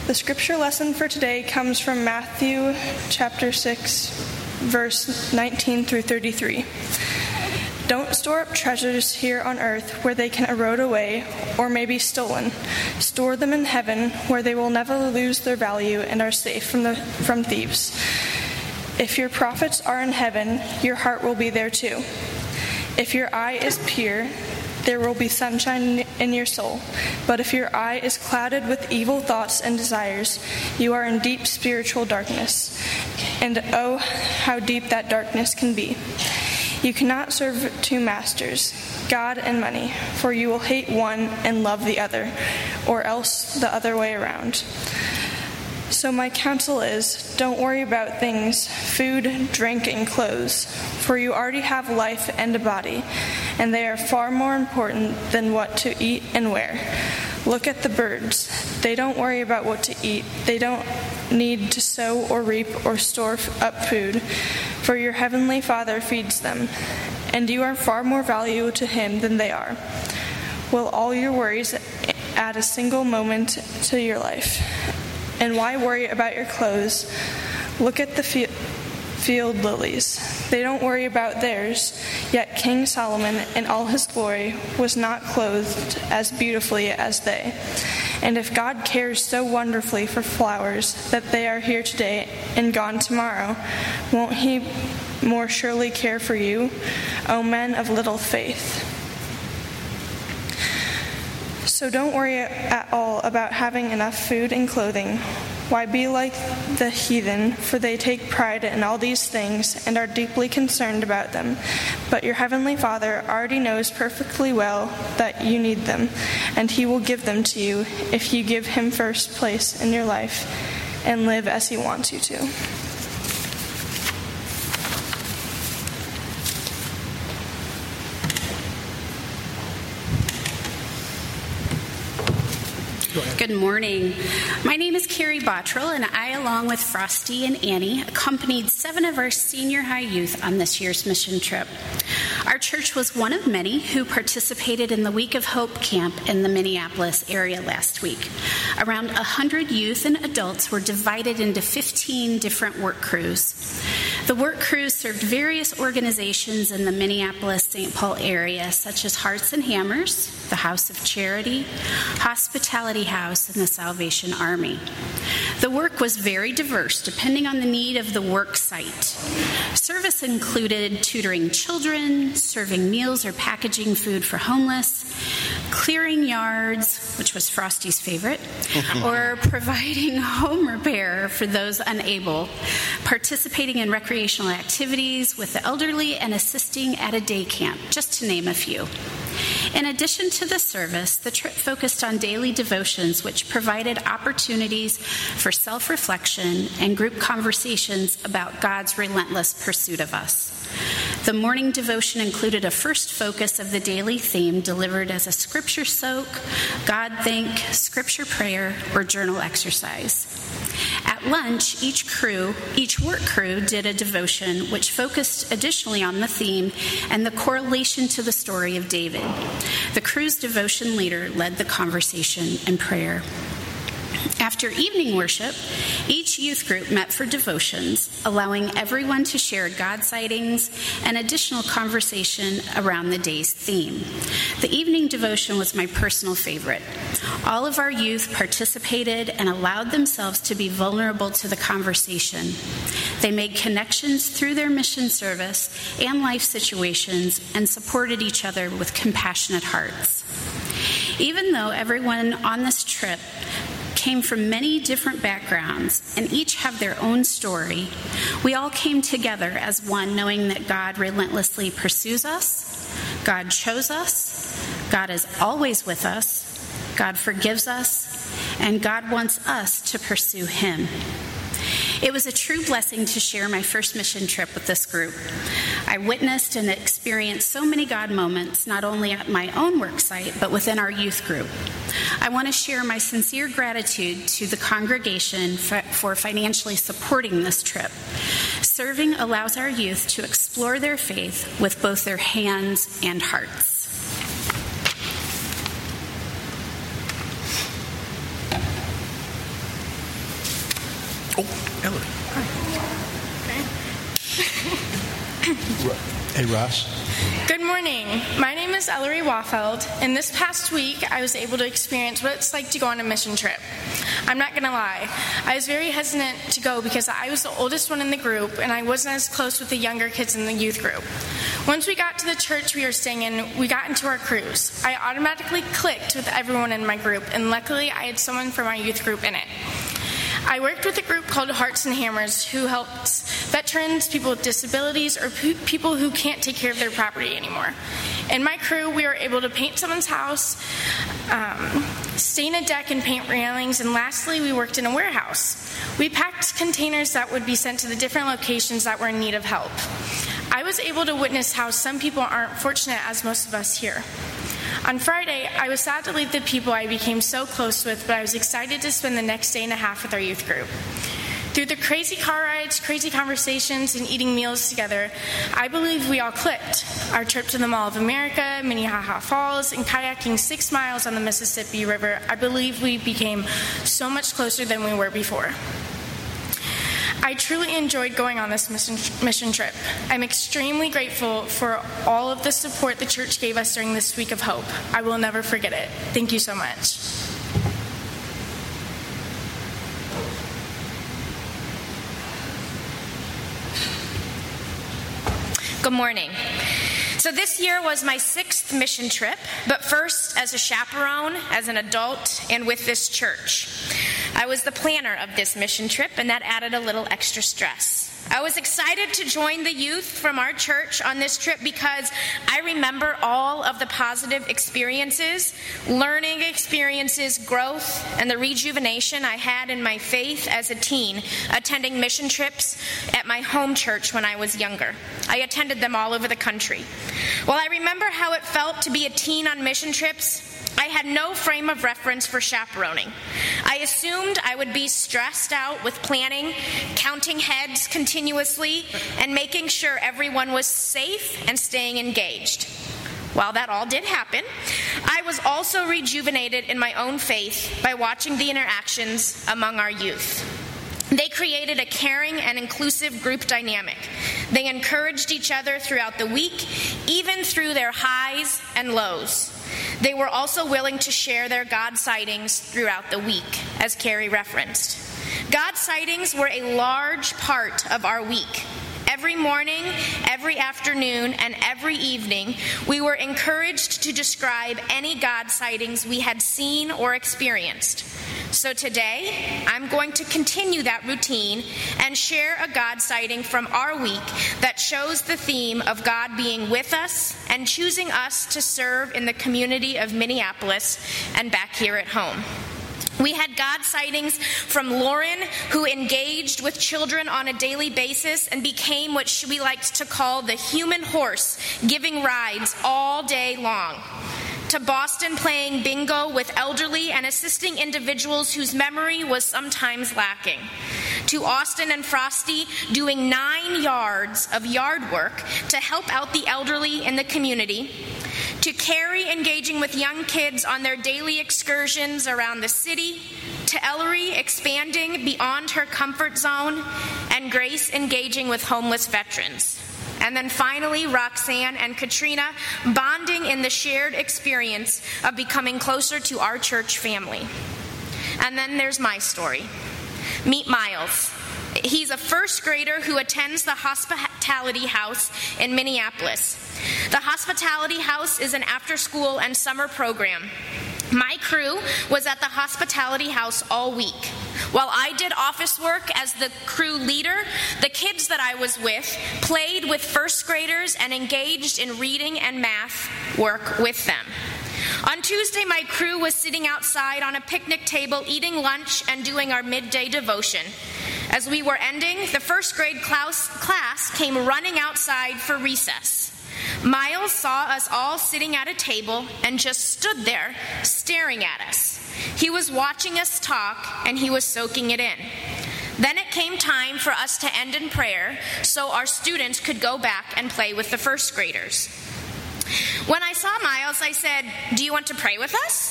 The scripture lesson for today comes from Matthew chapter 6, verse 19 through 33. Don't store up treasures here on earth where they can erode away or may be stolen. Store them in heaven where they will never lose their value and are safe from thieves. If your profits are in heaven, your heart will be there too. If your eye is pure, there will be sunshine in your soul. But if your eye is clouded with evil thoughts and desires, you are in deep spiritual darkness. And oh, how deep that darkness can be. You cannot serve two masters, God and money, for you will hate one and love the other, or else the other way around. So my counsel is, don't worry about things, food, drink, and clothes, for you already have life and a body, and they are far more important than what to eat and wear. Look at the birds. They don't worry about what to eat. They don't need to sow or reap or store up food, for your heavenly Father feeds them, and you are far more valuable to Him than they are. Will all your worries add a single moment to your life? And why worry about your clothes? Look at the field lilies. They don't worry about theirs, yet King Solomon in all his glory was not clothed as beautifully as they. And if God cares so wonderfully for flowers that they are here today and gone tomorrow, won't He more surely care for you, O men of little faith? So don't worry at all about having enough food and clothing. Why be like the heathen, for they take pride in all these things and are deeply concerned about them. But your heavenly Father already knows perfectly well that you need them, and He will give them to you if you give Him first place in your life and live as He wants you to. Good morning. My name is Carrie Bottrell, and I, along with Frosty and Annie, accompanied 7 of our senior high youth on this year's mission trip. Our church was one of many who participated in the Week of Hope camp in the Minneapolis area last week. Around 100 youth and adults were divided into 15 different work crews. The work crews served various organizations in the Minneapolis-St. Paul area, such as Hearts and Hammers, the House of Charity, Hospitality House, and the Salvation Army. The work was very diverse, depending on the need of the work site. Service included tutoring children, serving meals or packaging food for homeless, clearing yards, which was Frosty's favorite, or providing home repair for those unable, participating in recreational activities with the elderly, and assisting at a day camp, just to name a few. In addition to the service, the trip focused on daily devotions, which provided opportunities for self-reflection and group conversations about God's relentless pursuit of us. The morning devotion included a first focus of the daily theme delivered as a scripture soak, God think, scripture prayer, or journal exercise. At lunch, each work crew did a devotion which focused additionally on the theme and the correlation to the story of David. The crew's devotion leader led the conversation and prayer. After evening worship, each youth group met for devotions, allowing everyone to share God sightings and additional conversation around the day's theme. The evening devotion was my personal favorite. All of our youth participated and allowed themselves to be vulnerable to the conversation. They made connections through their mission service and life situations and supported each other with compassionate hearts. Even though everyone on this trip came from many different backgrounds and each have their own story, we all came together as one, knowing that God relentlessly pursues us, God chose us, God is always with us, God forgives us, and God wants us to pursue Him. It was a true blessing to share my first mission trip with this group. I witnessed and experienced so many God moments, not only at my own work site, but within our youth group. I want to share my sincere gratitude to the congregation for financially supporting this trip. Serving allows our youth to explore their faith with both their hands and hearts. Oh, Ellery. Hey, Ross. Good morning. My name is Ellery Wafeld, and this past week I was able to experience what it's like to go on a mission trip. I'm not going to lie. I was very hesitant to go because I was the oldest one in the group, and I wasn't as close with the younger kids in the youth group. Once we got to the church we were staying in, we got into our cruise. I automatically clicked with everyone in my group, and luckily I had someone from my youth group in it. I worked with a group called Hearts and Hammers who helps veterans, people with disabilities, or people who can't take care of their property anymore. In my crew, we were able to paint someone's house, stain a deck and paint railings, and lastly, we worked in a warehouse. We packed containers that would be sent to the different locations that were in need of help. I was able to witness how some people aren't fortunate as most of us here. On Friday, I was sad to leave the people I became so close with, but I was excited to spend the next day and a half with our youth group. Through the crazy car rides, crazy conversations, and eating meals together, I believe we all clicked. Our trip to the Mall of America, Minnehaha Falls, and kayaking 6 miles on the Mississippi River, I believe we became so much closer than we were before. I truly enjoyed going on this mission trip. I'm extremely grateful for all of the support the church gave us during this week of hope. I will never forget it. Thank you so much. Good morning. So this year was my 6th mission trip, but first as a chaperone, as an adult, and with this church. I was the planner of this mission trip, and that added a little extra stress. I was excited to join the youth from our church on this trip because I remember all of the positive experiences, learning experiences, growth, and the rejuvenation I had in my faith as a teen, attending mission trips at my home church when I was younger. I attended them all over the country. While I remember how it felt to be a teen on mission trips, I had no frame of reference for chaperoning. I assumed I would be stressed out with planning, counting heads continuously, and making sure everyone was safe and staying engaged. While that all did happen, I was also rejuvenated in my own faith by watching the interactions among our youth. They created a caring and inclusive group dynamic. They encouraged each other throughout the week, even through their highs and lows. They were also willing to share their God sightings throughout the week, as Carrie referenced. God sightings were a large part of our week. Every morning, every afternoon, and every evening, we were encouraged to describe any God sightings we had seen or experienced. So today, I'm going to continue that routine and share a God sighting from our week that shows the theme of God being with us and choosing us to serve in the community of Minneapolis and back here at home. We had God sightings from Lauren, who engaged with children on a daily basis and became what we liked to call the human horse, giving rides all day long. To Boston playing bingo with elderly and assisting individuals whose memory was sometimes lacking. To Austin and Frosty doing 9 yards of yard work to help out the elderly in the community. To Carrie engaging with young kids on their daily excursions around the city. To Ellery expanding beyond her comfort zone. And Grace engaging with homeless veterans. And then finally, Roxanne and Katrina bonding in the shared experience of becoming closer to our church family. And then there's my story. Meet Miles. He's a first grader who attends the Hospitality House in Minneapolis. The Hospitality House is an after-school and summer program. My crew was at the Hospitality House all week. While I did office work as the crew leader, the kids that I was with played with first graders and engaged in reading and math work with them. On Tuesday, my crew was sitting outside on a picnic table eating lunch and doing our midday devotion. As we were ending, the first grade class came running outside for recess. Miles saw us all sitting at a table and just stood there staring at us. He was watching us talk and he was soaking it in. Then it came time for us to end in prayer so our students could go back and play with the first graders. When I saw Miles, I said, "Do you want to pray with us?"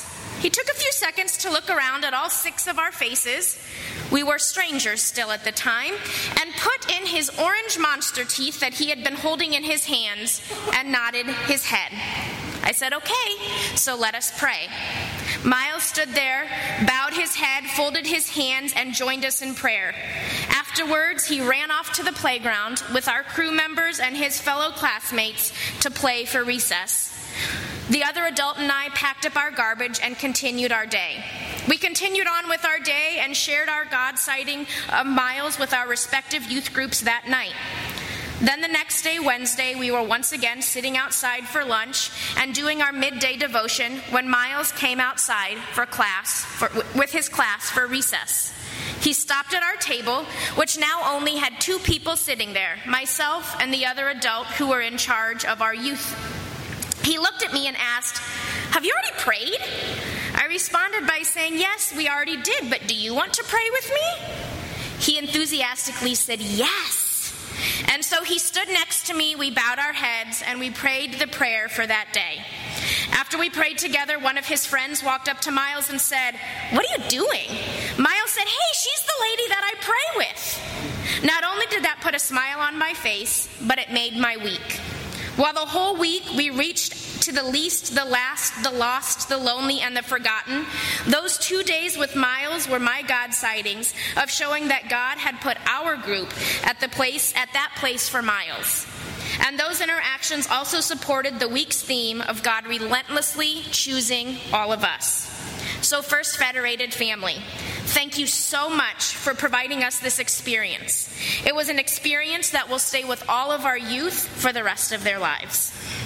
He took a few seconds to look around at all 6 of our faces. We were strangers still at the time, and put in his orange monster teeth that he had been holding in his hands and nodded his head. I said, "Okay, so let us pray." Miles stood there, bowed his head, folded his hands, and joined us in prayer. Afterwards, he ran off to the playground with our crew members and his fellow classmates to play for recess. The other adult and I packed up our garbage and continued our day. We continued on with our day and shared our God sighting of Miles with our respective youth groups that night. Then the next day, Wednesday, we were once again sitting outside for lunch and doing our midday devotion when Miles came outside with his class for recess. He stopped at our table, which now only had 2 people sitting there, myself and the other adult who were in charge of our youth. He looked at me and asked, "Have you already prayed?" I responded by saying, "Yes, we already did, but do you want to pray with me?" He enthusiastically said, "Yes." And so he stood next to me, we bowed our heads, and we prayed the prayer for that day. After we prayed together, one of his friends walked up to Miles and said, "What are you doing?" Miles said, "Hey, she's the lady that I pray with." Not only did that put a smile on my face, but it made my week. While the whole week we reached to the least, the last, the lost, the lonely, and the forgotten, those 2 days with Miles were my God sightings of showing that God had put our group at that place for Miles. And those interactions also supported the week's theme of God relentlessly choosing all of us. So First Federated family, thank you so much for providing us this experience. It was an experience that will stay with all of our youth for the rest of their lives.